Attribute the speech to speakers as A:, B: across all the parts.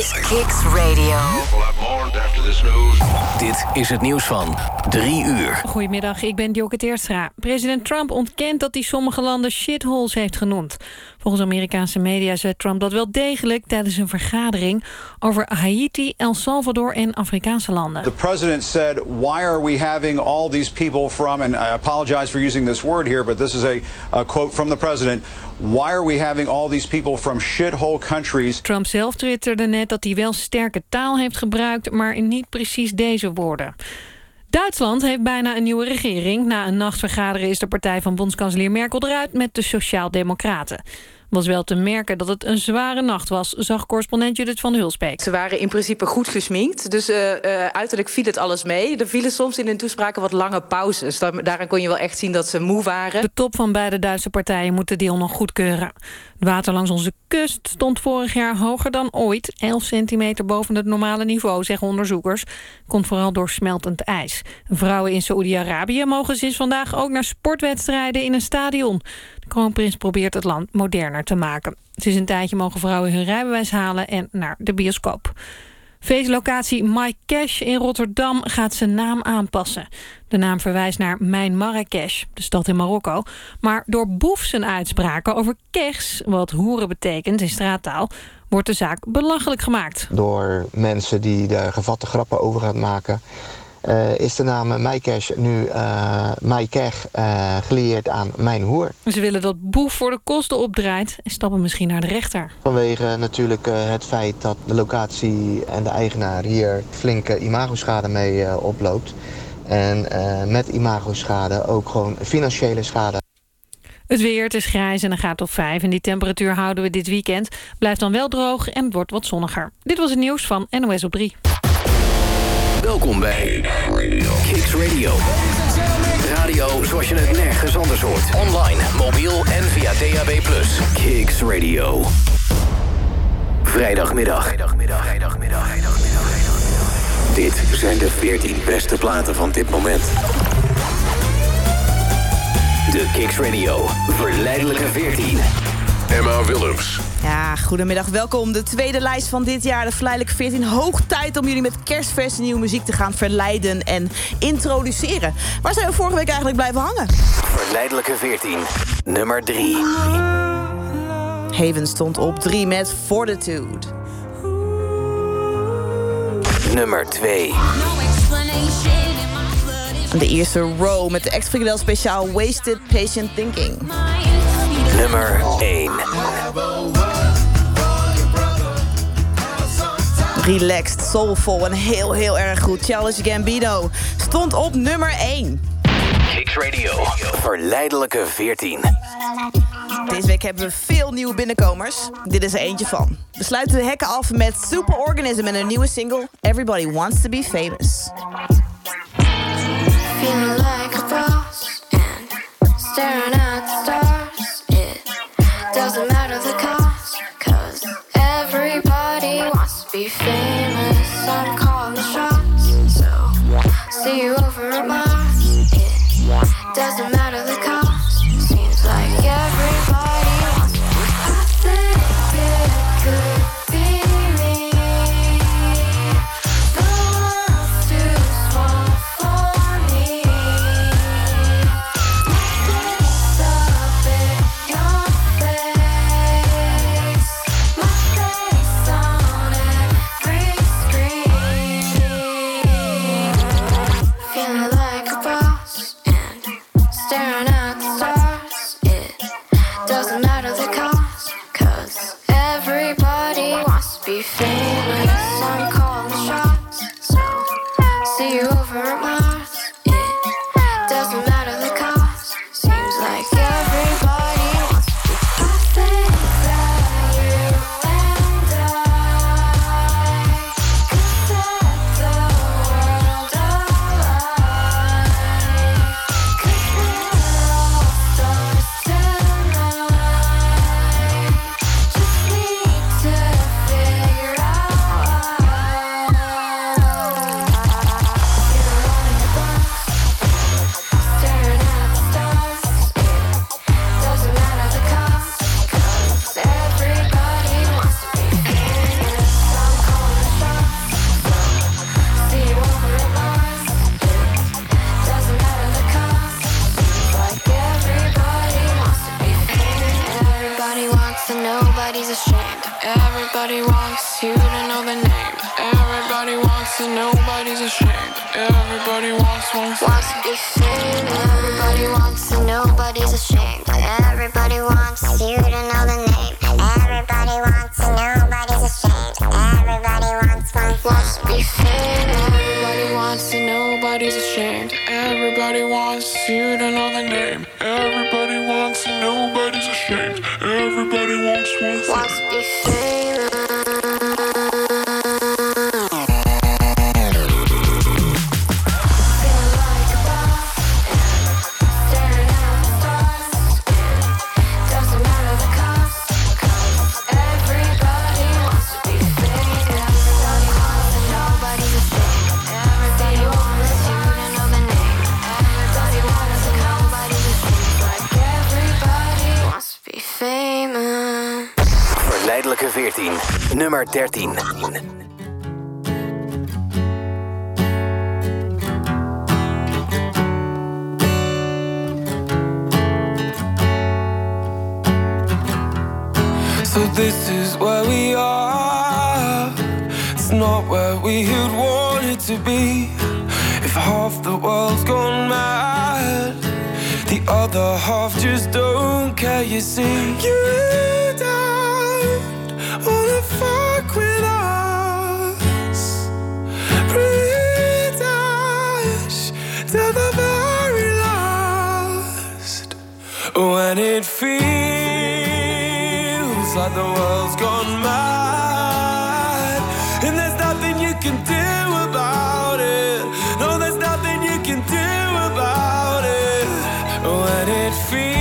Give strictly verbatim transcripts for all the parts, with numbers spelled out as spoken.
A: is Kicks Radio.
B: Dit is het nieuws van drie uur.
C: Goedemiddag, ik ben Djoke Teerstra. President Trump ontkent dat hij sommige landen shitholes heeft genoemd. Volgens Amerikaanse media zei Trump dat wel degelijk tijdens een vergadering over Haiti, El Salvador en Afrikaanse landen.
D: The president said, why are we having all these people from, and I apologize for using this word here, but this is a, a quote from the president, why are we having all these people from shithole countries?
C: Trump zelf twitterde net dat hij wel sterke taal heeft gebruikt, maar niet precies deze woorden. Duitsland heeft bijna een nieuwe regering. Na een nacht vergaderen is de partij van bondskanselier Merkel eruit met de Sociaaldemocraten. Was wel te merken dat het een zware nacht was, zag correspondent Judith van Hulsbeek.
E: Ze waren in principe goed gesminkt, dus uh, uh, uiterlijk viel het alles mee. Er vielen soms in hun toespraken wat lange pauzes. Daaraan kon je wel echt zien dat ze moe waren.
C: De top van beide Duitse partijen moet de deal nog goedkeuren. Het water langs onze kust stond vorig jaar hoger dan ooit. elf centimeter boven het normale niveau, zeggen onderzoekers. Komt vooral door smeltend ijs. Vrouwen in Saoedi-Arabië mogen sinds vandaag ook naar sportwedstrijden in een stadion. De kroonprins probeert het land moderner te maken. Sinds een tijdje mogen vrouwen hun rijbewijs halen en naar de bioscoop. Feestlocatie My Cash in Rotterdam gaat zijn naam aanpassen. De naam verwijst naar Mijn Marrakesh, de stad in Marokko. Maar door Boef zijn uitspraken over kechs, wat hoeren betekent in straattaal, wordt de zaak belachelijk gemaakt.
F: Door mensen die daar gevatte grappen over gaan maken, Uh, is de naam Mycash nu uh, Mykech uh, gelieerd aan Mijn Hoer.
C: Ze willen dat Boef voor de kosten opdraait en stappen misschien naar de rechter.
F: Vanwege natuurlijk uh, het feit dat de locatie en de eigenaar hier flinke imagoschade mee uh, oploopt. En uh, met imagoschade ook gewoon financiële schade.
C: Het weer, het is grijs en een graad of vijf. En die temperatuur houden we dit weekend. Blijft dan wel droog en wordt wat zonniger. Dit was het nieuws van N O S op drie.
B: Welkom bij Kicks Radio. Radio zoals je het nergens anders hoort. Online, mobiel en via D A B plus. Kicks Radio. Vrijdagmiddag. Vrijdagmiddag. Vrijdagmiddag. Vrijdagmiddag. Dit zijn de veertien beste platen van dit moment. De Kicks Radio. Verleidelijke veertien.
G: Emma Willems.
H: Ja, goedemiddag. Welkom. De tweede lijst van dit jaar, de Verleidelijke veertien. Hoog tijd om jullie met kerstverse nieuwe muziek te gaan verleiden en introduceren. Waar zijn we vorige week eigenlijk blijven hangen?
B: Verleidelijke veertien, nummer drie.
H: Haven stond op drie met Fortitude.
B: Nummer twee.
H: De eerste Row met de X-Frikadel speciaal Wasted Patient Thinking.
B: Nummer één.
H: Relaxed, soulful en heel heel erg goed. Childish Gambino stond op nummer één.
B: Kicks Radio. Verleidelijke veertien.
H: Deze week hebben we veel nieuwe binnenkomers. Dit is er eentje van. We sluiten de hekken af met Superorganism en een nieuwe single Everybody Wants to Be Famous.
I: Feeling like a boss and staring at the stars. It doesn't matter the cost, cause everybody wants to be famous. I'm calling the shots, so see you over at Mars. It doesn't matter the cost, seems like everybody wants to be. I think it could be me. The world's too small for me. My face up in your face. My face on every screen. Feeling like a boss and staring at the stars. It doesn't matter the cost, cause everybody wants to be famous. I'm calling shots, so see you over at Mars. It doesn't matter the cost, seems like everybody wants to be. I think that you and I could set the world alight. Could hit all stars tonight. Just need to figure out ashamed. Everybody wants you to know the name. Everybody wants and nobody's ashamed. Everybody wants one thing. Wants to be famous. Everybody wants and nobody's ashamed. Everybody wants you to know the name. Everybody wants and nobody's ashamed. Everybody wants one thing. Wants to be famous. Everybody wants and nobody's ashamed. Everybody wants you to know the name. Everybody wants and nobody's ashamed. Everybody wants one thing. Wants to be famous.
B: Verleidelijke veertien, nummer dertien.
A: So this is where we are. It's not where we had wanted to be. If half the world's gone mad, the other half just don't care, you see. You don't wanna fuck with us. Pretend to the very last. When it feels like the world's gone mad, and there's nothing you can do about it. No, there's nothing you can do about it. When it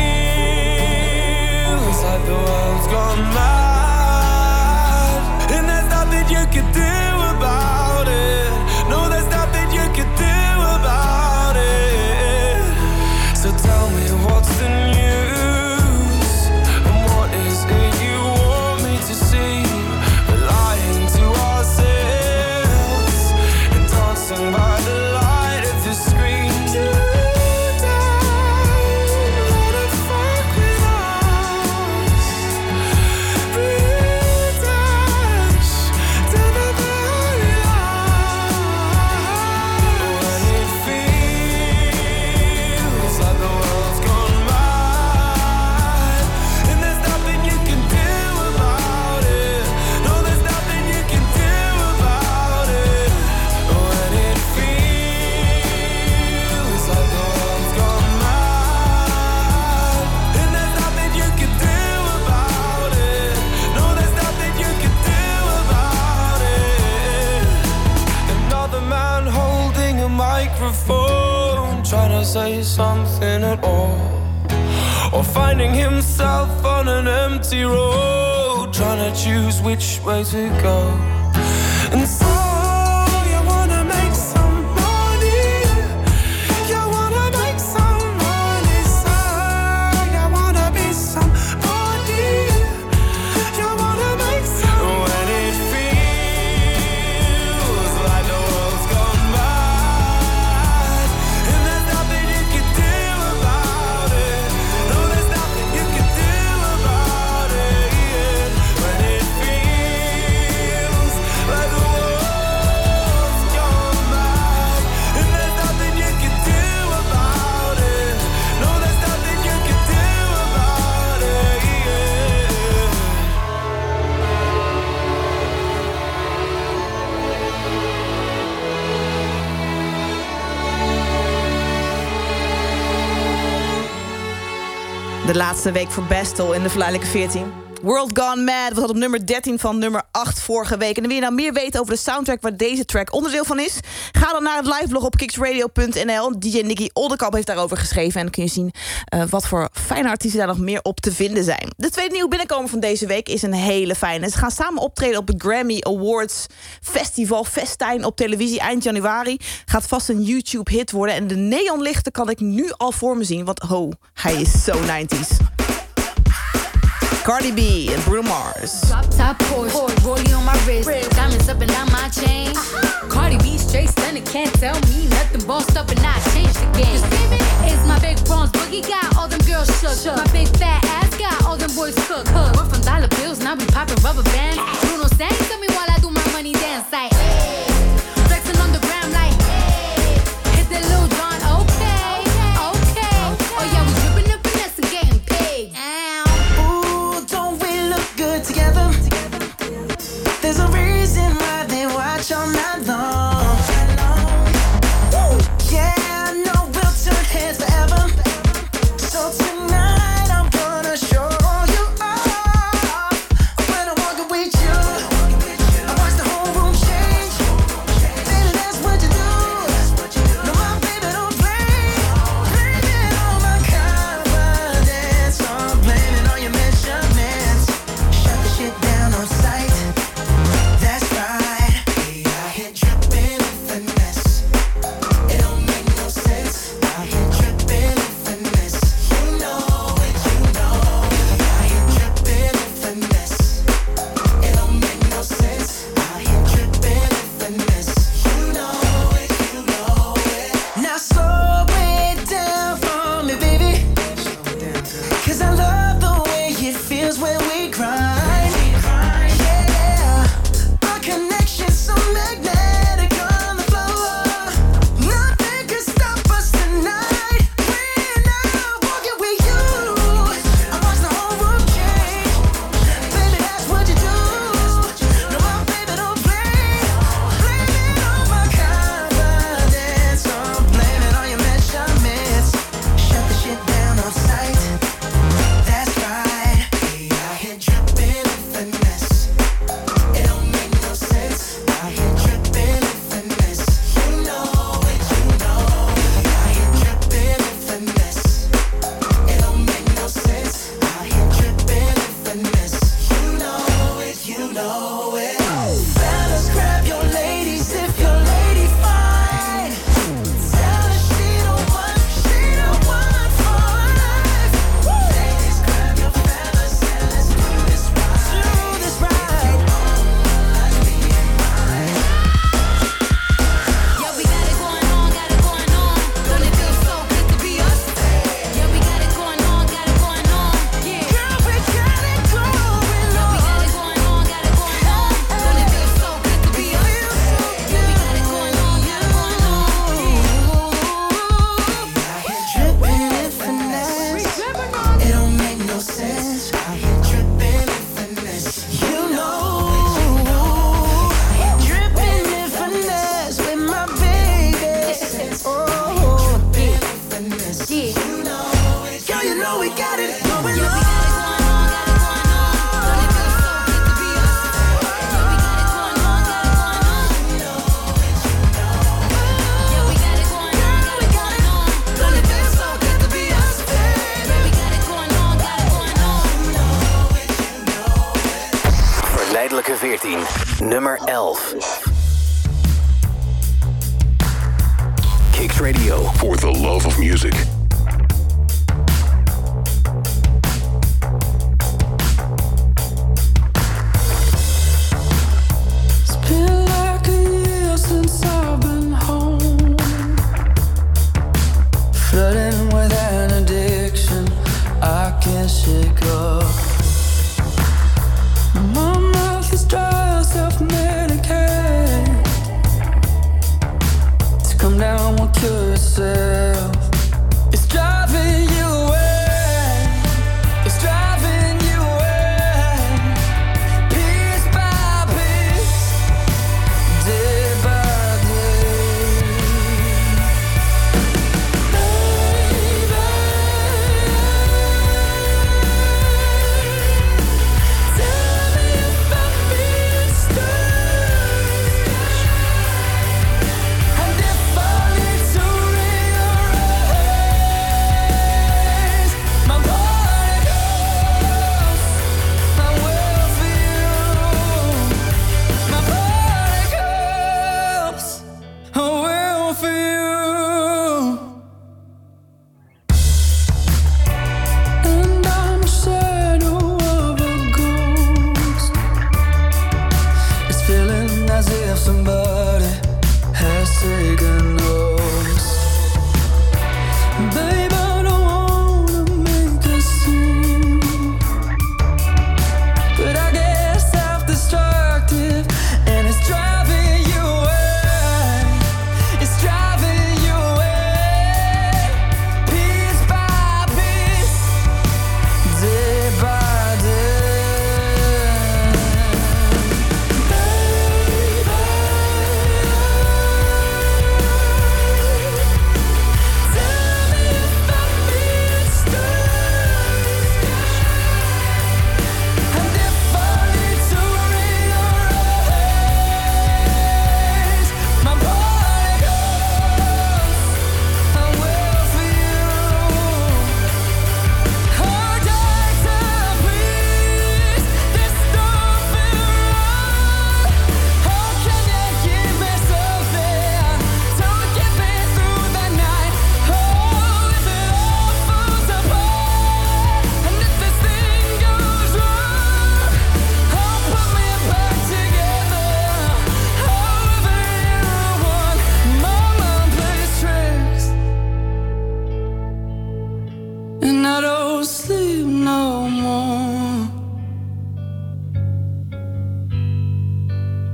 A: feels like the world's gone mad, and there's nothing you can do about it. No, there's nothing you can do about it. So tell me what's the news, and what is it you want me to see? We're lying to ourselves and dancing by the light of the screen. Microphone, trying to say something at all, or finding himself on an empty road, trying to choose which way to go. And so you wanna make some money, you wanna make some money, so you wanna be somebody, you wanna make some. When it feels like the world's gone by,
H: De laatste week voor Bestel in de Verleidelijke veertien. World Gone Mad was op nummer dertien van nummer acht vorige week. En wil je nou meer weten over de soundtrack waar deze track onderdeel van is? Ga dan naar het liveblog op kicksradio punt n l. D J Nicky Oldekamp heeft daarover geschreven. En dan kun je zien uh, wat voor fijne artiesten daar nog meer op te vinden zijn. De tweede nieuwe binnenkomer van deze week is een hele fijne. Ze gaan samen optreden op het Grammy Awards Festival Festijn op televisie eind januari. Gaat vast een YouTube-hit worden. En de neonlichten kan ik nu al voor me zien. Want ho, hij is zo nineties. Cardi B en Bruno Mars.
J: Drop top Porsche, rollie on my wrist, diamonds up and down my chain. Uh-huh. Cardi B straight stunning, can't tell me nothing. Bossed up and I changed the gang. It's my big bronze boogie got all them girls shook. shook. My big fat ass got all them boys cook. cook. We're from dollar bills, now we poppin' rubber bands. Bruno sang to me while I do my money dance like hey. Flexing on the ground like hey. Hit that Lil Jon, okay, okay. Oh yeah, we drippin' the finesse and getting paid. Ow.
K: Ooh, don't we look good together? There's a reason why they watch all night long. Woo. Yeah, I know we'll turn heads forever. So tonight I'm gonna show you off. When I walk with you, I watch the whole room change. Baby, that's what you do. No, my baby don't play. Blaming all my confidence. I'm blaming all your measurements. Shut the shit down on sight. That's right. We out here dripping in finesse. It don't make no sense. Out here dripping in finesse. You know it, you know. We out here dripping in finesse. It don't make no sense. Out here dripping in finesse. You know it, you know it. Now slow it down for me, baby. Cause I love the way it feels when we grind. Yeah. Our connection's so magnetic on the floor. Nothing can stop us tonight. When I'm walking with you, I watch the whole room change. Baby, that's what you do. No, my baby don't play. Blaming all my confidence. I'm blaming all your measurements. Shut the shit down on sight. That's right. We out here dripping in finesse. It don't make no sense. Out here dripping in finesse. You know it, you know. We out here dripping in finesse. It don't make no sense. Out here dripping in finesse. You know it, you know it. Fellas, grab your ladies if your lady fine. Tell her she the one, she the one for life. Ladies, grab your fellas and let's do this right. Do this right.
J: Yeah, we got it going on, got it going on. Don't it feel so good to be us? Yeah, we got it going on, got it going on. Yeah.
K: Girl, we got it going
J: Yeah, we got
K: on.
J: it going on, got it going on. Don't it feel so good to be us? Yeah, we got it going on, got it going on.
K: Dripping in finesse. It don't make no sense. Out here dripping in finesse. You know. Dripping in finesse with my baby. Oh, dripping in finesse. You know it. Girl, you know we got it going
J: Yeah, we
K: on.
J: got it going on, got it going on. Don't it feel so good to be us? Yeah, we got it going on, got it going on. Yeah, we got it going on, got it going on. Don't it feel so good to be us? Yeah, we got it going on, got it going on.
B: Verleidelijke veertien. Nummer elf. Kicks Radio.
G: For the love of music.
A: It's been like a year since I've been home. Flooding with an addiction I can't shake off. My mouth is dry, self-medicate. To come down, won't cure yourself. It's driving you away. It's driving you away. Piece by piece, day by day. Baby, tell me if I'm being strange, and if I need to rearrange my body goes, I will for you. My body goes, I will for you. And I'm a shadow of a ghost. It's feeling as if somebody has taken us.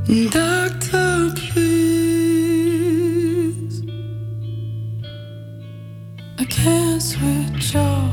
A: Doctor, please, I can't switch off.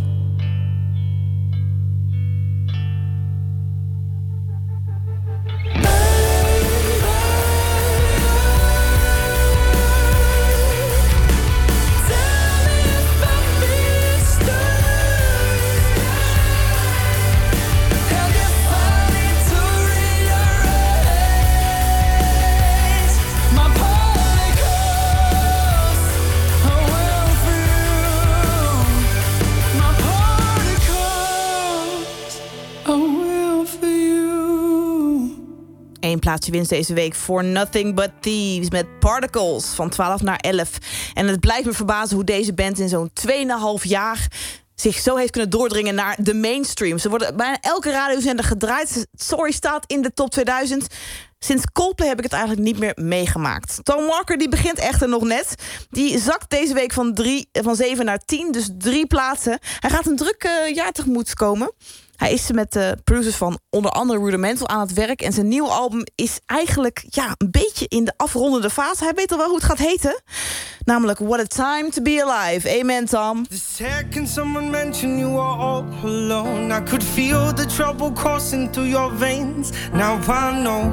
H: Eén plaatsje winst deze week voor Nothing But Thieves met Particles van twaalf naar elf. En het blijft me verbazen hoe deze band in zo'n twee en een half jaar zich zo heeft kunnen doordringen naar de mainstream. Ze worden bijna elke radiozender gedraaid. Sorry staat in de top tweeduizend. Sinds Coldplay heb ik het eigenlijk niet meer meegemaakt. Tom Walker die begint echter nog net. Die zakt deze week van, drie, van zeven naar tien, dus drie plaatsen. Hij gaat een druk uh, jaar tegemoet komen. Hij is met de producers van onder andere Rudimental aan het werk. En zijn nieuwe album is eigenlijk ja, een beetje in de afrondende fase. Hij weet al wel hoe het gaat heten. Namelijk What a Time to Be Alive. Amen, Tom.
L: The second someone mentioned you were all alone, I could feel the trouble coursing through your veins. Now I know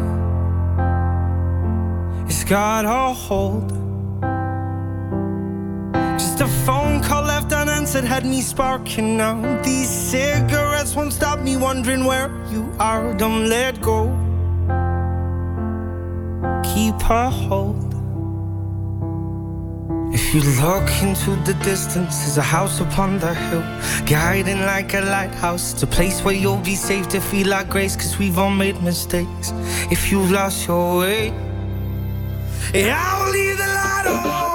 L: it's got a hold. Just a phone call left unanswered had me sparking now. These cigarettes won't stop me wondering where you are. Don't let go. Keep a hold. If you look into the distance, there's a house upon the hill, guiding like a lighthouse. It's a place where you'll be safe to feel like grace, cause we've all made mistakes. If you've lost your way, yeah, I will leave the light on.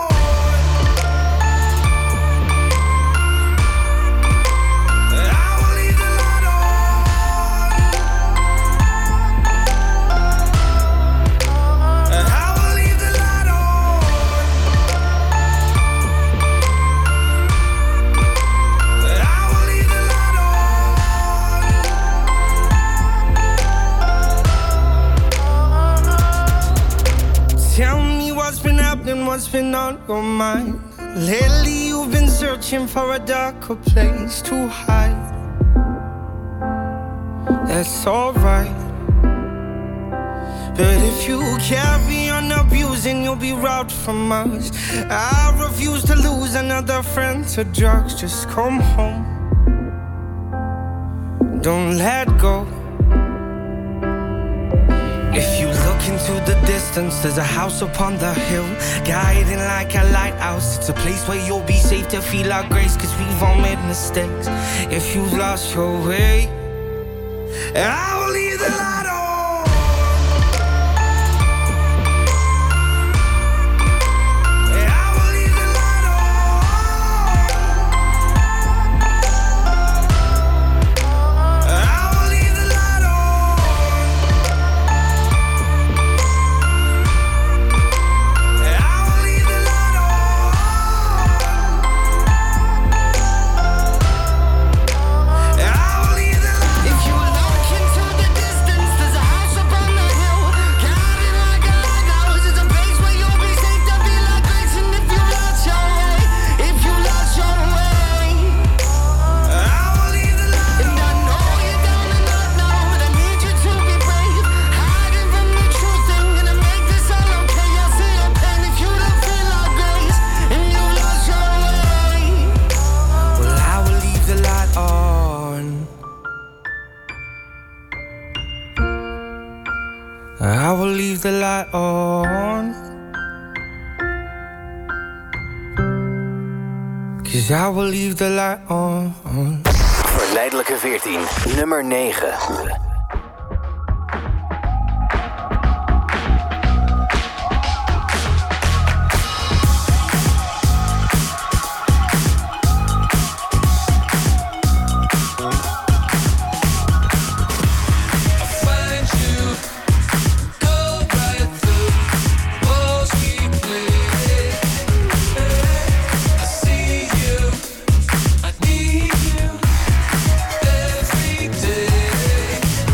L: What's been happening, what's been on your mind? Lately you've been searching for a darker place to hide. That's alright, but if you carry on abusing, you'll be robbed from us. I refuse to lose another friend to drugs. Just come home, don't let go. If you look into the distance, there's a house upon the hill, guiding like a lighthouse. It's a place where you'll be safe to feel our grace, cause we've all made mistakes. If you've lost your way, I will leave the light on. I will leave the light on, cause I will leave the light on.
B: Verleidelijke veertien, nummer negen.
A: Every day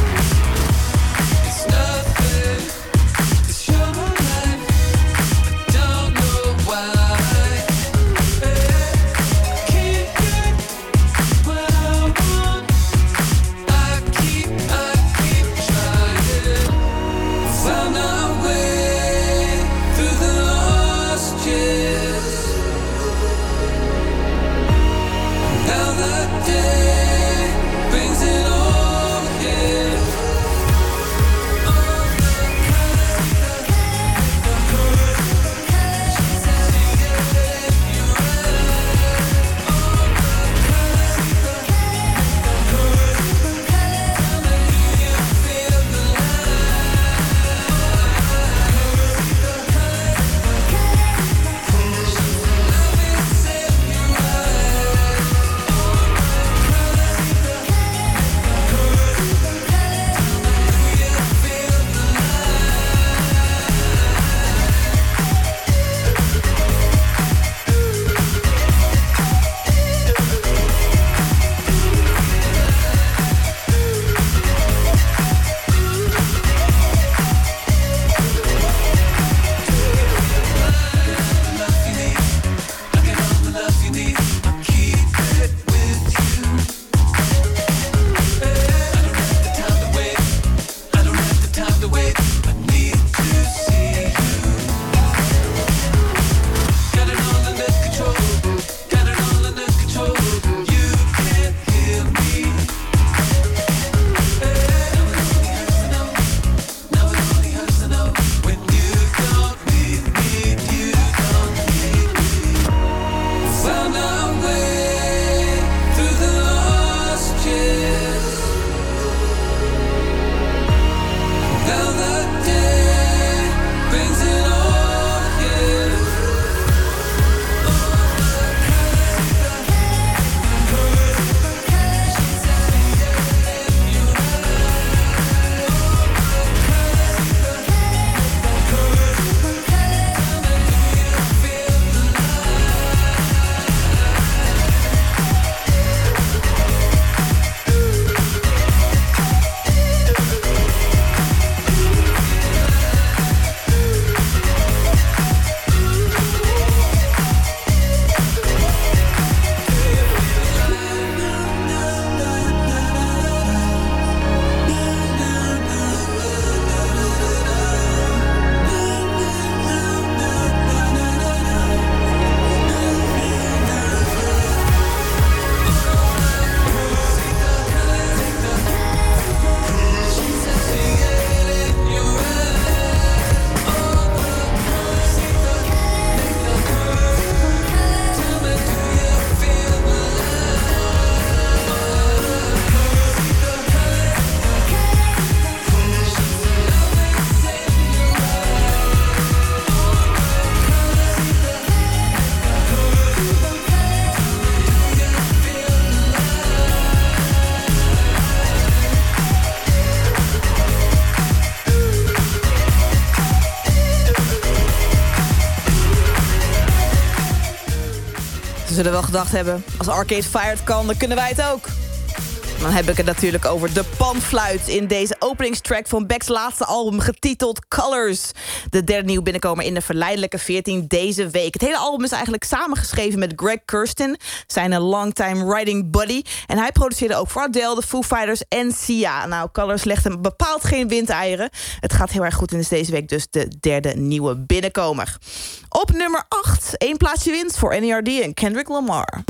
H: zullen wel gedacht hebben, als Arcade Fire het kan, dan kunnen wij het ook. Dan heb ik het natuurlijk over de panfluit in deze openingstrack van Beck's laatste album, getiteld Colors. De derde nieuwe binnenkomer in de verleidelijke veertien deze week. Het hele album is eigenlijk samengeschreven met Greg Kurstin, zijn longtime writing buddy. En hij produceerde ook voor Adele, de Foo Fighters en Sia. Nou, Colors legt hem bepaald geen windeieren. Het gaat heel erg goed en is deze week dus de derde nieuwe binnenkomer. Op nummer acht, één plaatsje winst voor N E R D en Kendrick Lamar.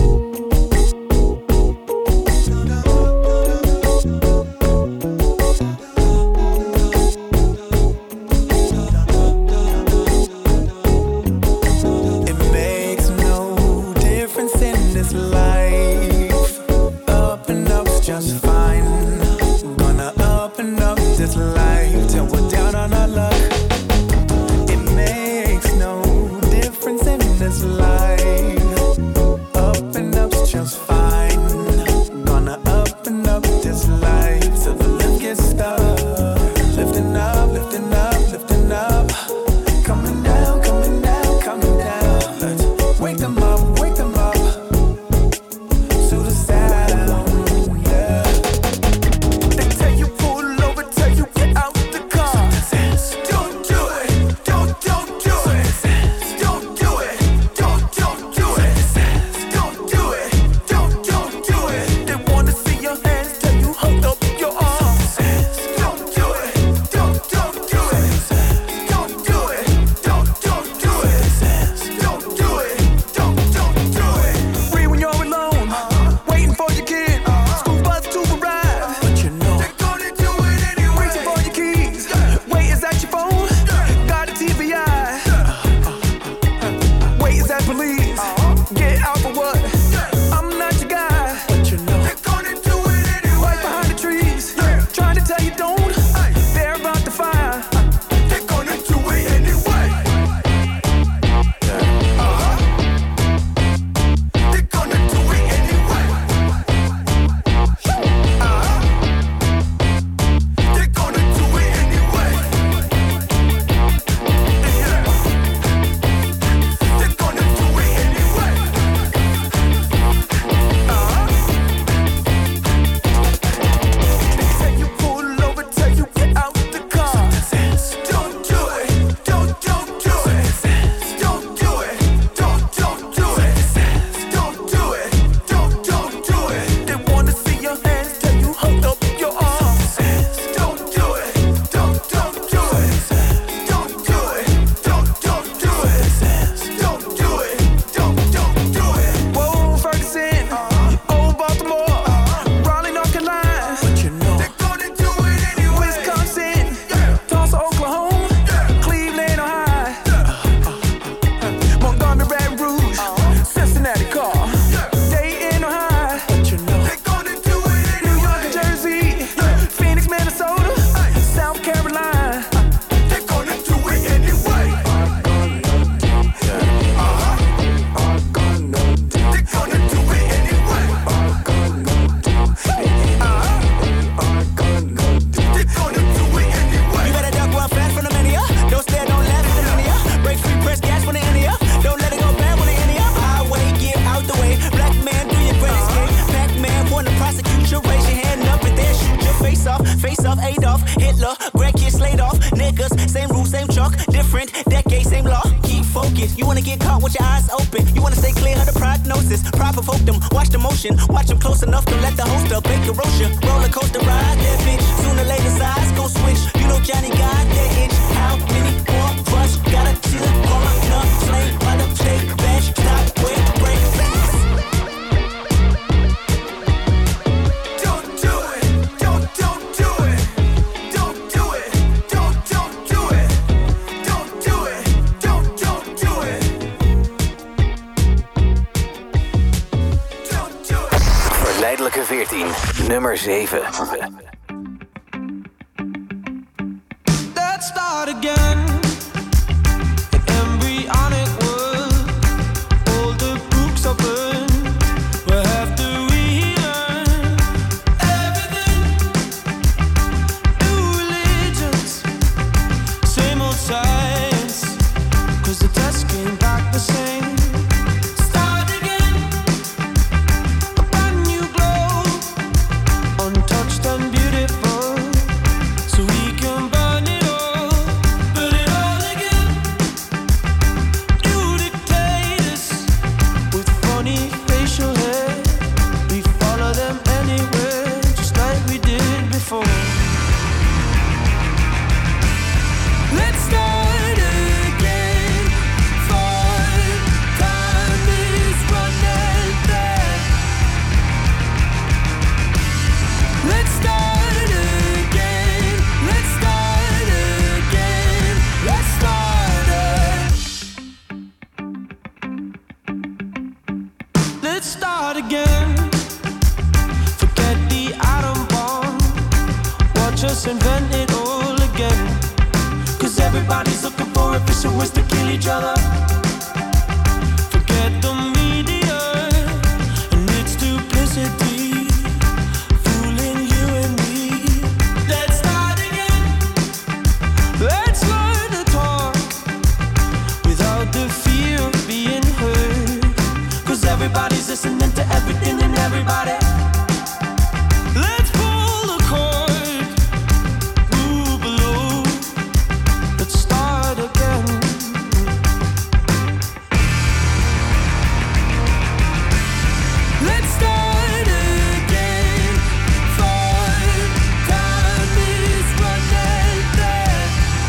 M: Watch them close enough to let the host up. Make a roast roller coaster ride that bitch. Sooner or later sides go switch. You know Johnny got that itch. How many more of us gotta chill? Call up, no, slay, by the play, bash, stop, wait, break, fast. Don't do it, don't, don't do it. Don't do it, don't, don't do it. Don't do it, don't, don't do it.
B: Verleidelijke veertien, nummer zeven.
K: Let's start again. Embryonic world. All the books are burned. We'll have to relearn everything. New religions. Same old science. Cause the test came back the same. Start again. everybody's looking for efficient ways to kill each other. Forget the media and its duplicity, fooling you and me. Let's start again. Let's learn to talk without the fear of being heard. Cause everybody's listening to everything and everybody. Let's pull the cord, move below. Let's start again. Let's start again. For time is running dead.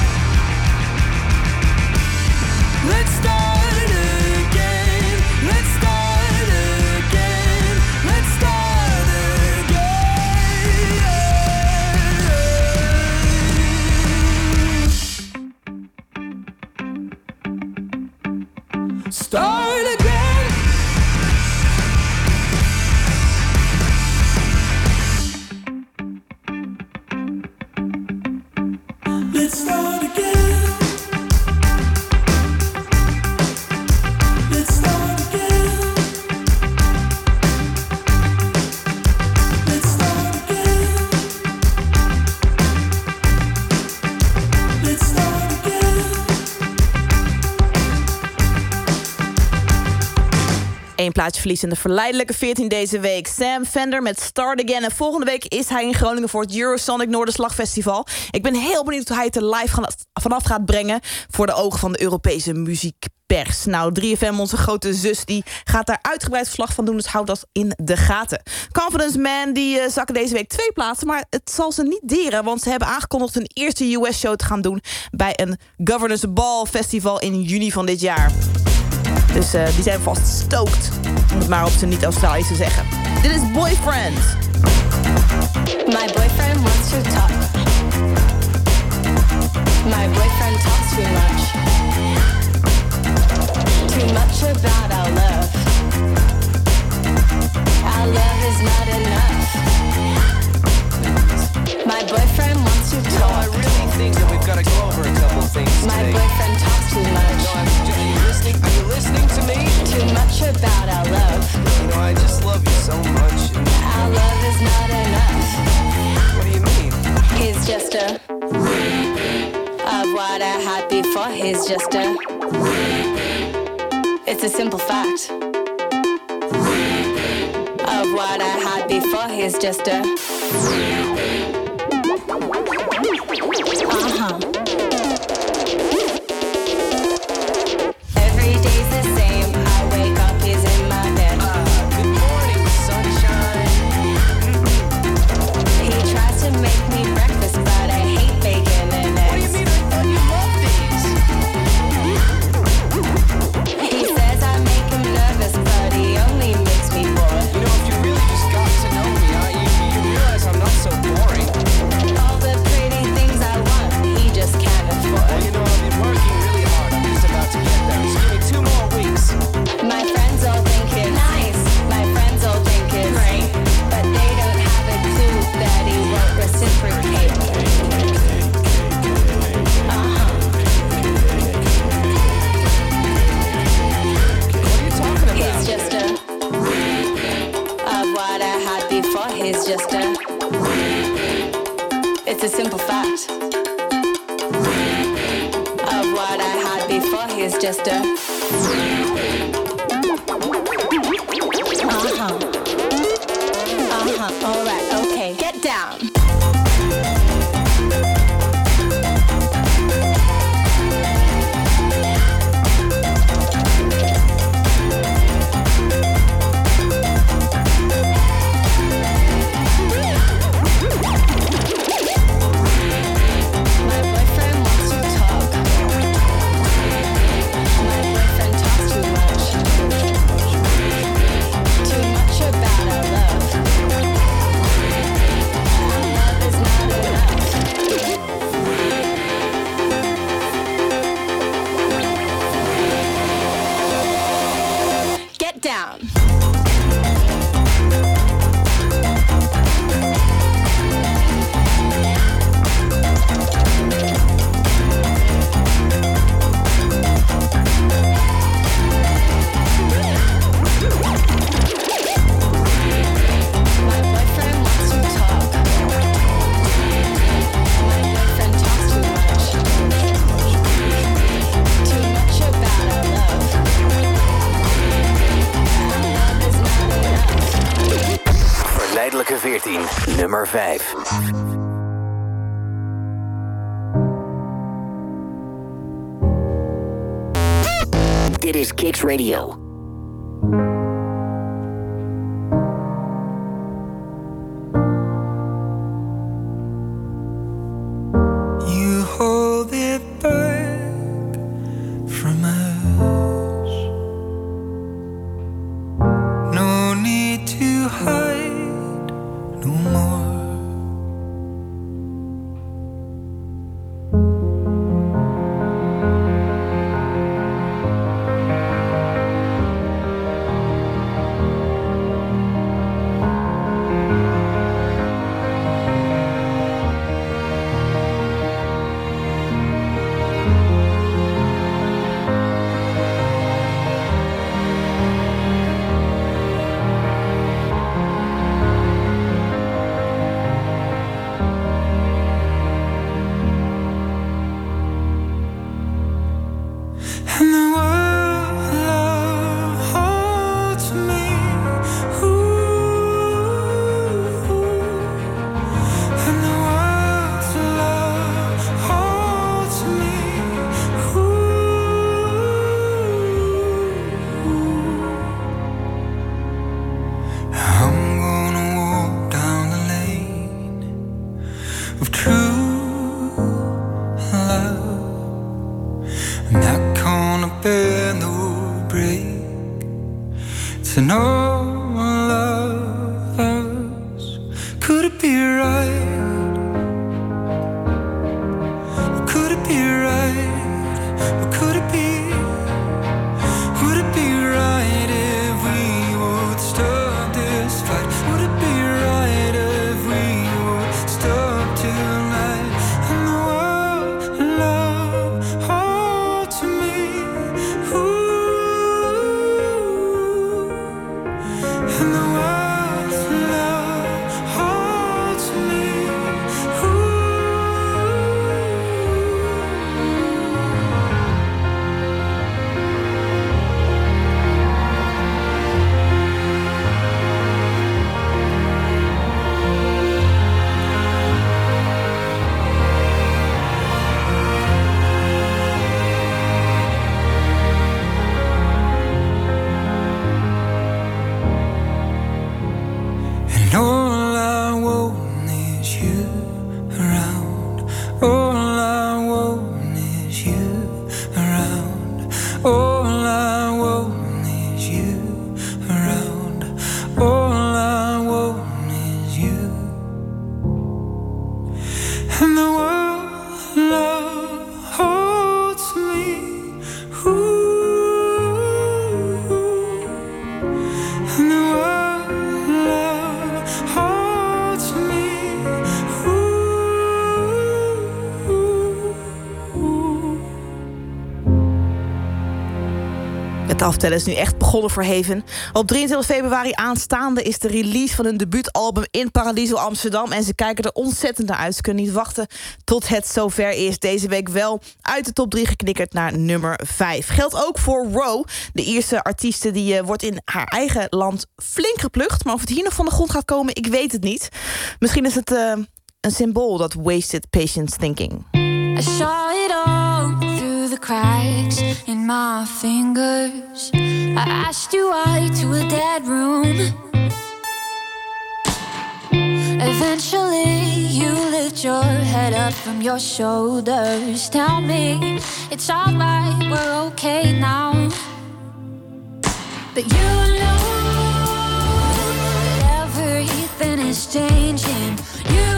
K: Let's start again. Let's start again. Let's start again. Start again. Let's start again. Let's start again. Let's start again. Let's start again.
H: Eén plaatsje verlies in de verleidelijke veertien deze week. Sam Fender met Start Again. En volgende week is hij in Groningen voor het Eurosonic Noorderslag-festival. Ik ben heel benieuwd hoe hij het er live gaan- vanaf gaat brengen voor de ogen van de Europese muziekpers. Nou, drie F M, onze grote zus, die gaat daar uitgebreid verslag van doen. Dus houd dat in de gaten. Confidence Man, die uh, zakken deze week twee plaatsen. Maar het zal ze niet deren, want ze hebben aangekondigd een eerste U S-show te gaan doen bij een Governors Ball Festival in juni van dit jaar. Dus uh, die zijn vast stoked, om het maar op zijn niet-Australisch te zeggen. Dit is Boyfriend.
N: My boyfriend wants to talk. My boyfriend talks too much. Too much about our love. Our love is not enough. My boyfriend wants to talk.
O: No, I really think that we've got to go over a couple things
N: My
O: today.
N: boyfriend talks too much.
O: No, I'm, are you listening? Are you listening to me?
N: Too much about our love.
O: You know, I just love you so much. And
N: Our love is not enough.
O: what do you mean?
N: He's just a of what I had before. He's just a. It's a simple fact. Of what I had before. He's just a. Uh huh. Every day's the same. I wake up, he's in my bed.
O: Uh, good morning, sunshine.
N: He tries to make me breakfast, but I hate bacon and eggs.
O: What do you mean? I thought you loved these.
N: He says I make him nervous, but he only makes me bored.
O: You know, if you really just got to know me, I, you, you realize I'm not so boring.
N: All the pretty things I want, he just can't afford.
O: Well, you know, I've been working really hard. I'm just about to get there. Just give me two more weeks.
N: My friends all think it's nice. My friends all think it's great, but they don't have a clue that he won't reciprocate. Uh-huh.
O: What are you talking about?
N: He's just a of what I had before. He's just a. It's a simple fact. Of what I had before. He's just a. Uh-huh. Uh-huh. All right. Okay. Get down. My boyfriend wants to talk. My boyfriend talks too
B: nummer vijf. Dit is Kicks Radio.
L: You hold it back from us. No need to hide no more. And the world love holds me, ooh. And the world's love holds me, ooh. I'm gonna walk down the lane of true love. I'm not gonna bend no break to know love us. Could it be right? Or could it be right? Or could it be? Would it be right if we would stop this fight? Would it be right if we would stop tonight? And the world love holds me, ooh. And the world's love holds me, ooh. And all I want is you around. All I want is you around. All I want is you around. All I want is you. And the world love holds me, ooh. And the world love holds me, ooh.
H: Het aftellen is nu echt begonnen voor Haven. Op drieëntwintig februari aanstaande is de release van hun debuutalbum in Paradiso Amsterdam. En ze kijken er ontzettend naar uit. Ze kunnen niet wachten tot het zover is. Deze week wel uit de top drie geknikkerd naar nummer vijf. Geldt ook voor Ro, de Ierse artieste. Die uh, wordt in haar eigen land flink geplukt. Maar of het hier nog van de grond gaat komen, ik weet het niet. Misschien is het uh, een symbool, dat wasted patience thinking.
I: I saw it all through the cracks in my fingers. I asked you why to a dead room. Eventually you lift your head up from your shoulders. Tell me it's alright, we're okay now. But you know that everything is changing. You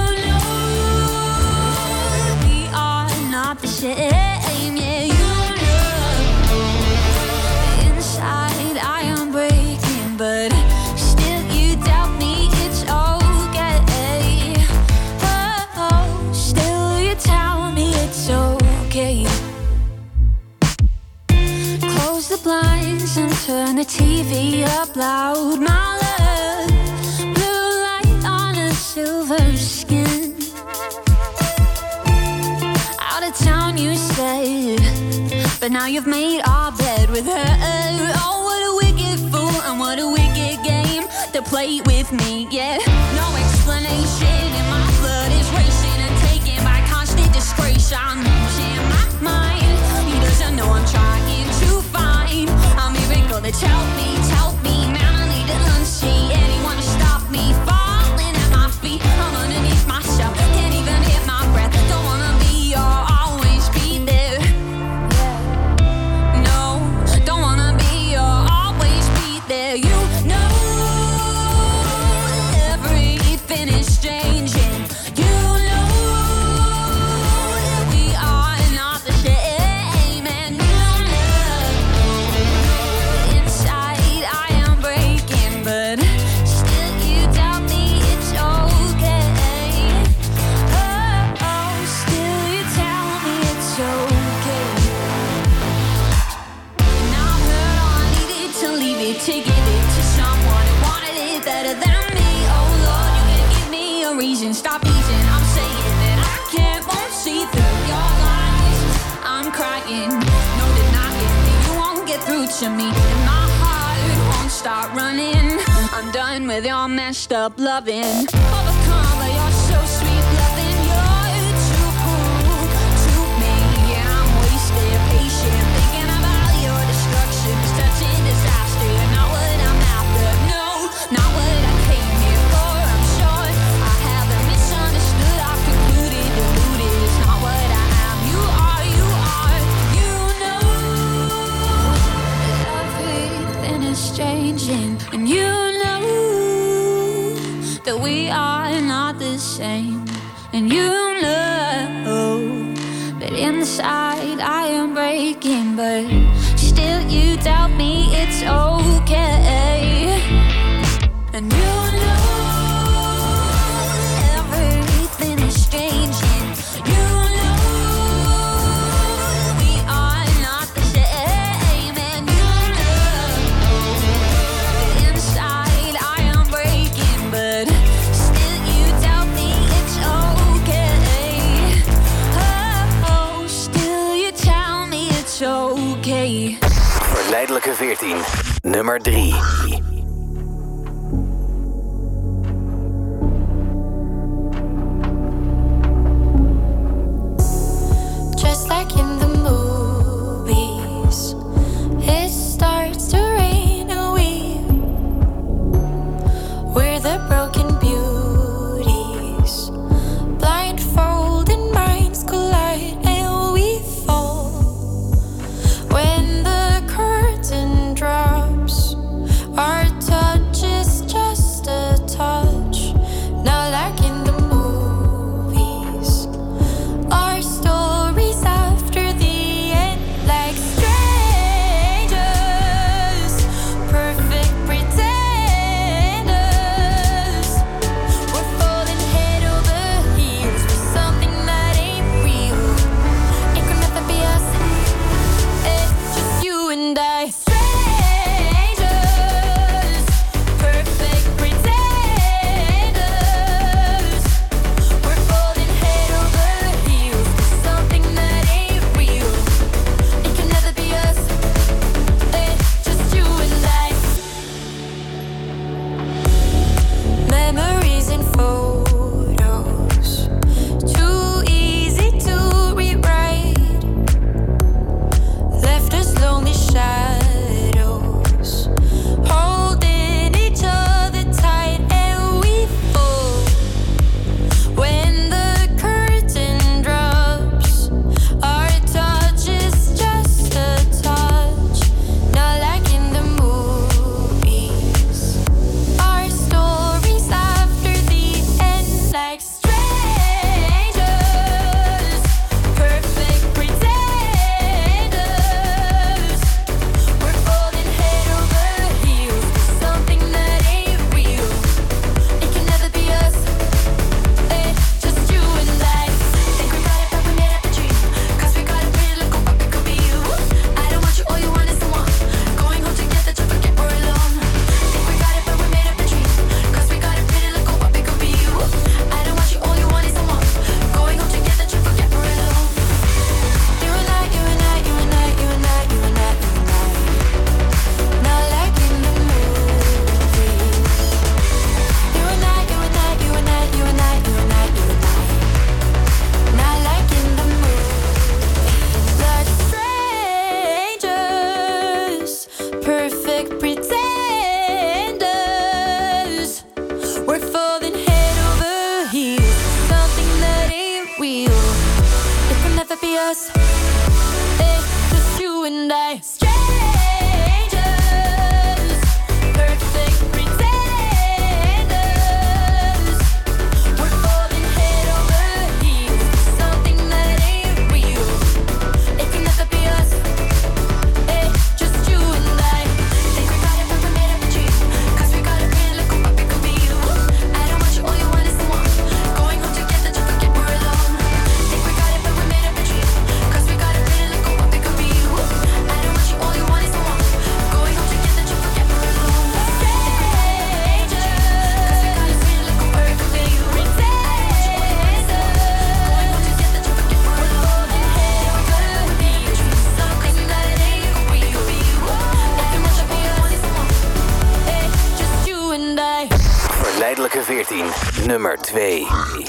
I: not the same, yeah, you know. Inside I am breaking, but still you doubt me, it's okay. Oh, still you tell me it's okay. Close the blinds and turn the T V up loud, my love. Blue light on a silver skin. Town you said, but now you've made our bed with her. Oh, what a wicked fool and what a wicked game to play with me, yeah. No explanation,
P: salvation in my mind. He doesn't know I'm trying to find a miracle that's help me, help me. Man, I need to unsee anyone to stop me falling at my feet. I'm underneath myself, can't even hit my breath. Don't wanna be or always be there. No, don't wanna be or always be there. You know everything is changing. You know that we are not the same, and you know inside I am breaking, but still you tell me it's okay. Oh, oh, still you tell me it's okay. And I've heard all I needed to leave it, to give it to someone who wanted it better than me. Oh Lord, you can give me a reason, stop easing. I'm saying that I can't, won't see through your lies. I'm crying, no denying that you won't get through to me, and my heart won't start running. I'm done with your messed up loving. Overcome by your so sweet loving. You're too cool to me. Yeah, I'm wasted, patient, thinking about your destruction. It's touching disaster, not what I'm after. No, not what I came here for. I'm sure I haven't misunderstood. I've concluded, deluded. It's not what I am. You are, you are, you know that everything is changing, and you know that we are not the same, and you know that inside I am breaking, but still you tell me it's okay. And you know everything is changing. You know we are not the same, and you know that inside I am breaking, but still you tell me it's okay. Oh, oh, still you tell me it's okay.
B: Verleidelijke veertien, nummer drie.
I: Just like in the movies, it starts to rain and we we're the broken beauties, blindfolded minds collide and we fall. When the curtain drops, our
P: and I. Strangers, perfect pretenders. We're falling head over heels, something that ain't real. It can never be us, eh, just you and I. Think we got it, but we made up a dream. Cause we got it, really look what we could be. I don't want you, all you want is someone. Going home together to forget we're alone. Think we got it, but we made up a dream. Cause we got it, really look what we could be. I don't want you, all you want is someone. Going home together to forget we're alone. Strangers, cause we got it, really look what perfectly pretenders. Going home together to forget we're alone. And head over heels, something that ain't real. It can never be us, eh, just you and I.
B: Verleidelijke veertien, nummer twee.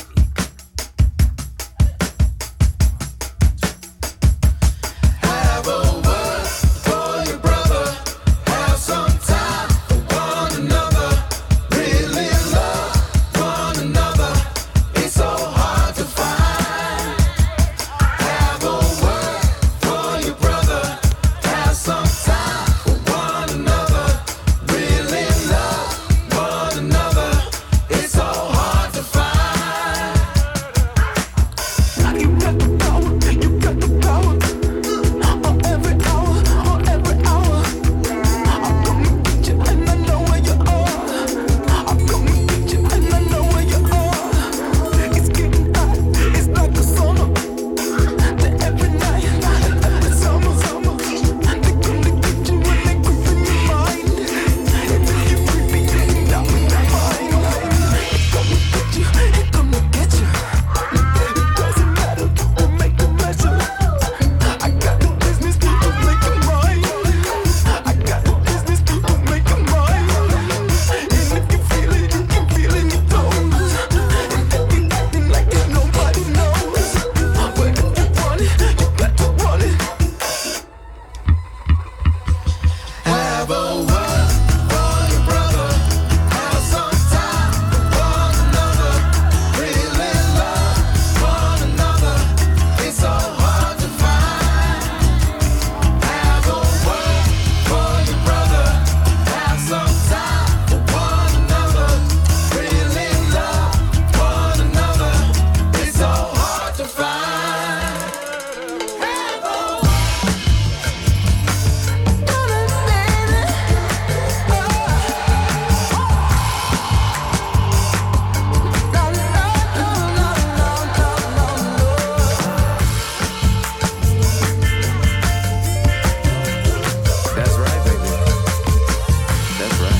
K: Have a word for your brother. Have some time for one another. Really love one another. It's so hard to find. Have a word for your brother. Have some time for one another. Really love one another. It's so hard to find. You got the power, you got the power. On every hour, on every hour. I'm gonna get you and I know where you are. I'm gonna get you and I know where you are. It's getting hot, it's like the summer. The every night, and every summer, summer. They gonna get you when they grip in your mind. And then you creepy getting down in your mind. It's gonna get you, it's gonna get you. It doesn't matter, we'll make a measure. I got the business people making mine. I got the business people making mine. And if you feel it, you can feel it in your toes. And if you acting like that nobody knows. But if you want it, you got to want it. Have a word for your brother. Have some time for one another. Really love one another. It's so hard to find. Have a word for your brother. Have some time for one another. Really love one another. It's so hard to find. Have a
O: That's right, baby. That's right.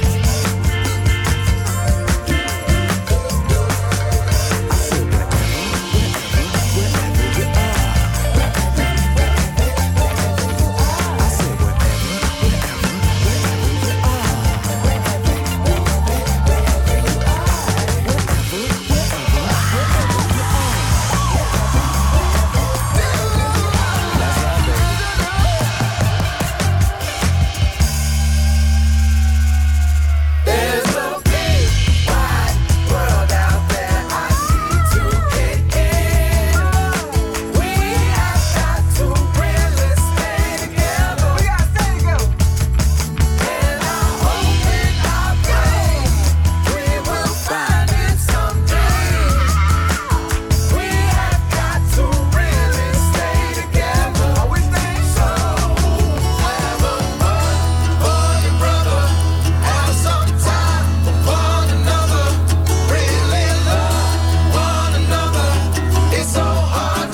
O: There's a big wide world out there I need to get in. We have got to really stay together. We gotta stay together. And I hope and I pray we will find it someday. We have got to really stay together. We stay so. Have a word for your brother. Have some time for one another. Really love one another. It's so hard to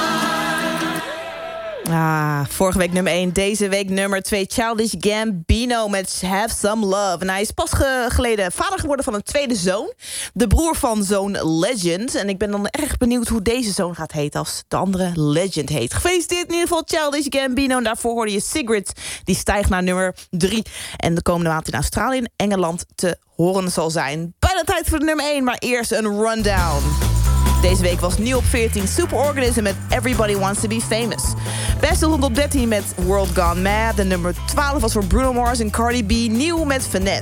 O: find.
H: Ah, vorige week nummer één, deze week nummer twee. Childish Gambino met Have Some Love. En hij is pas ge- geleden vader geworden van een tweede zoon. De broer van zoon Legend. En ik ben dan erg benieuwd hoe deze zoon gaat heten als de andere Legend heet. Gefeliciteerd in ieder geval Childish Gambino. En daarvoor hoorde je Sigrid. Die stijgt naar nummer drie. En de komende maand in Australië en Engeland te horen zal zijn. Bijna tijd voor de nummer één, maar eerst een rundown. Deze week was nieuw op veertien Superorganism met Everybody Wants to Be Famous. Best stond op dertien met World Gone Mad. De nummer twaalf was voor Bruno Mars en Cardi B, nieuw met Finesse.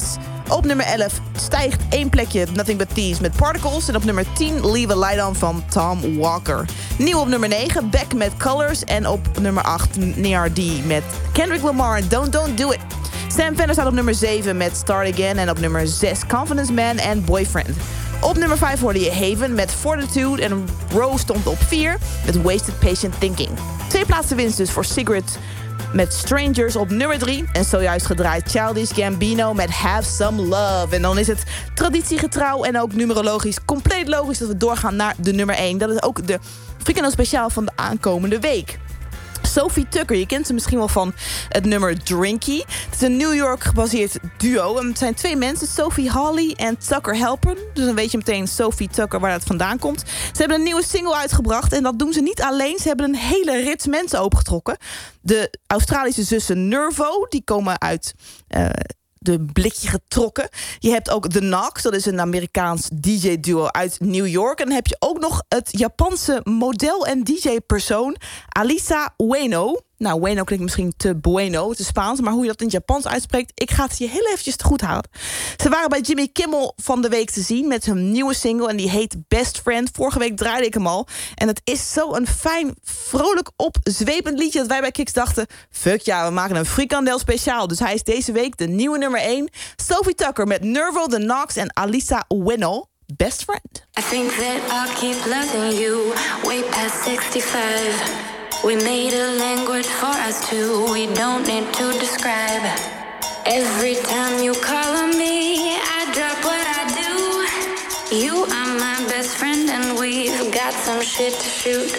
H: Op nummer elf stijgt één plekje Nothing But Thieves met Particles. En op nummer tien Leave a Light On van Tom Walker. Nieuw op nummer negen Beck met Colors. En op nummer acht Near D met Kendrick Lamar en Don't Don't Do It. Sam Fender staat op nummer zeven met Start Again. En op nummer zes Confidence Man en Boyfriend. Op nummer vijf hoorde je Haven met Fortitude. En Rose stond op vier met Wasted Patient Thinking. Twee plaatsen winst dus voor Sigrid met Strangers op nummer drie. En zojuist gedraaid Childish Gambino met Have Some Love. En dan is het traditiegetrouw en ook numerologisch compleet logisch dat we doorgaan naar de nummer één. Dat is ook de Frikandel speciaal van de aankomende week. Sophie Tucker, je kent ze misschien wel van het nummer Drinky. Het is een New York gebaseerd duo. En het zijn twee mensen, Sophie Hawley en Tucker Halpern. Dus dan weet je meteen Sophie Tucker waar dat vandaan komt. Ze hebben een nieuwe single uitgebracht en dat doen ze niet alleen. Ze hebben een hele rits mensen opengetrokken. De Australische zussen Nervo, die komen uit Uh, de blikje getrokken. Je hebt ook The Knox, dat is een Amerikaans D J-duo uit New York. En dan heb je ook nog het Japanse model en D J-persoon Alisa Ueno. Nou, Ueno klinkt misschien te bueno, te Spaans, maar hoe je dat in het Japans uitspreekt, ik ga het je heel eventjes te goed halen. Ze waren bij Jimmy Kimmel van de week te zien met hun nieuwe single en die heet Best Friend. Vorige week draaide ik hem al. En het is zo'n fijn, vrolijk opzwepend liedje dat wij bij Kicks dachten, fuck ja, we maken een frikandel speciaal. Dus hij is deze week de nieuwe nummer één. Sophie Tucker met Nervo, The Knox en Alisa Ueno. Best Friend.
I: I think that I'll keep loving you way past sixty-five. We made a language for us two, we don't need to describe. Every time you call on me, I drop what I do. You are my best friend and we've got some shit to shoot.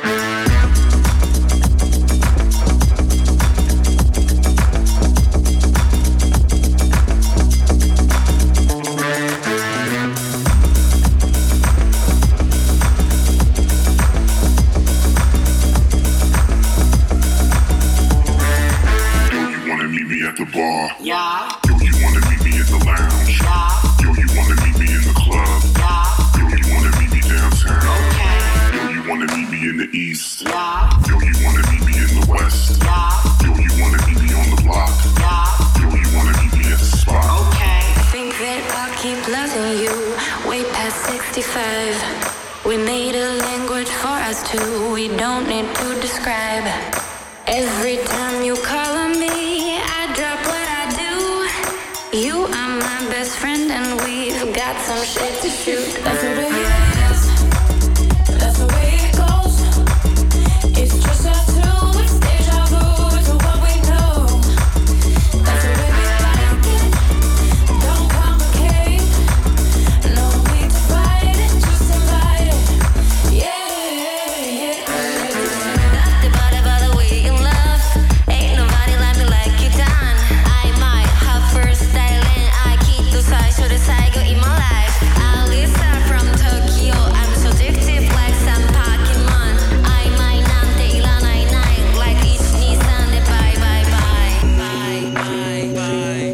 G: At the bar,
I: Yeah.
G: yo, you wanna meet me at the lounge,
I: Yeah.
G: yo, you wanna meet me in the club,
I: Yeah.
G: yo, you wanna meet me downtown,
I: Okay.
G: yo, you wanna meet me in the east,
I: Yeah.
G: yo, you wanna meet me in the west,
I: Yeah.
G: yo, you wanna meet me on the block,
I: Yeah.
G: yo, you wanna meet me at the spot.
I: Okay. I think that I'll keep loving you way past sixty-five. We made a language for us two, we don't need to describe. Every time you call on me, I drop what I do. You are my best friend and we've got some shit to shoot. That's the way it is. That's the way it goes. It's just us two, it's deja vu to what we know. That's the way we like it. Don't complicate. No need to fight it, just invite it. Yeah, yeah, yeah. About the way you love. Ain't nobody like me like you done. I might have first style and I keep the size so the cycle in my life. Alisa from Tokyo, I'm so addictive like some Pokemon. I might not take la nine nine like each Nissan. Bye bye bye bye bye bye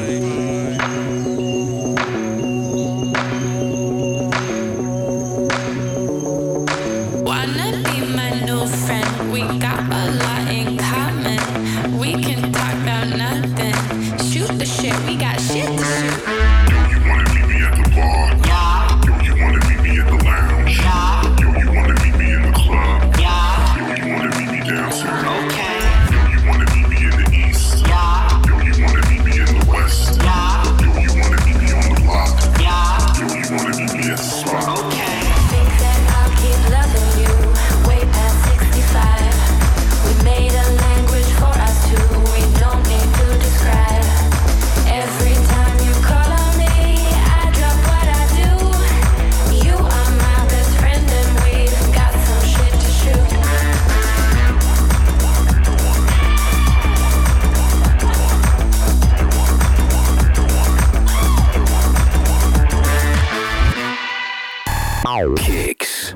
I: Wanna be my new friend? We got a lot in common. We can talk about nothing. Shoot the shit, we got shit to shoot.
G: Yo, you wanna meet me at the bar,
I: Yeah,
G: yo, you wanna meet me at the lounge,
I: yeah,
G: yo, you wanna meet me in the club,
I: yeah.
G: yo, you wanna meet me downtown,
I: Okay.
G: yo, you wanna meet me in the east,
I: Yeah,
G: yo, you wanna meet me in the west,
I: yeah,
G: yo, you wanna meet me on the block,
I: yeah.
G: yo, you wanna meet me at the spot.
I: Okay. I think that I'll keep loving you way past sixty-five. We made a language for us two, we don't need to describe. Every time you call on me, I drop what I do. You are my best friend and we've got some shit to shoot.
B: Kicks.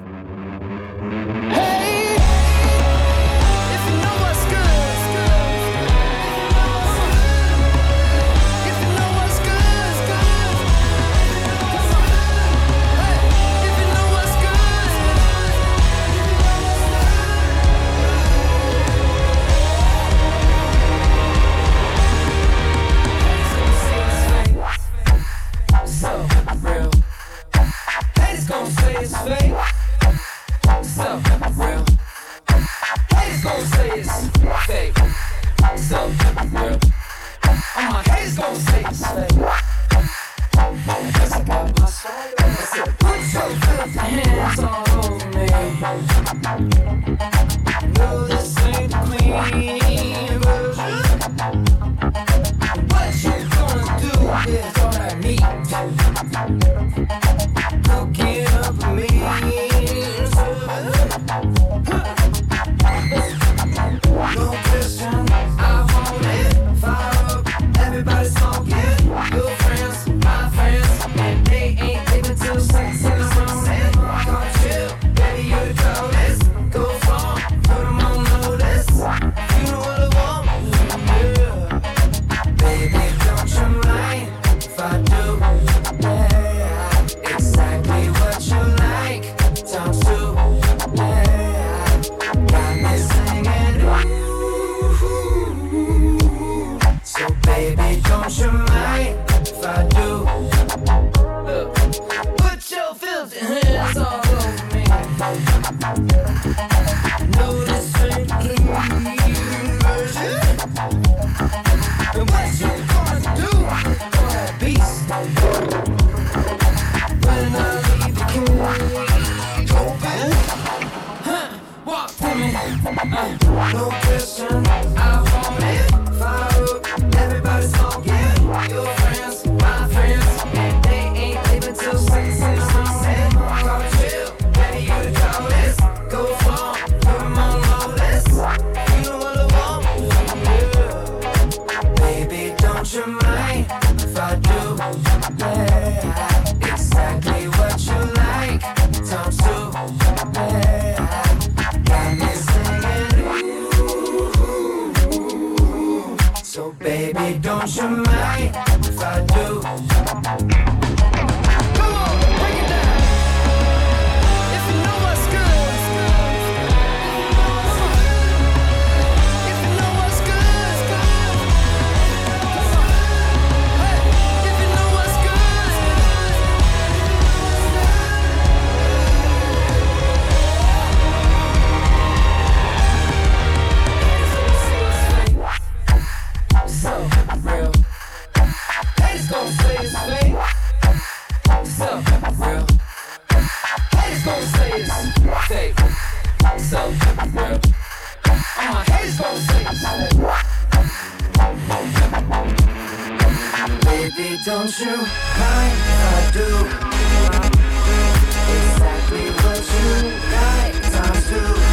O: Baby, don't you mind if I do? Come on, break it down. If you know what's good, if you know what's good, hey, if you know what's good. So real. Haters gon' say it's fake. So real. Haters gon' say it's fake. So real. All my haters gon' say it's fake. Baby, don't you mind if I do exactly what you like times two?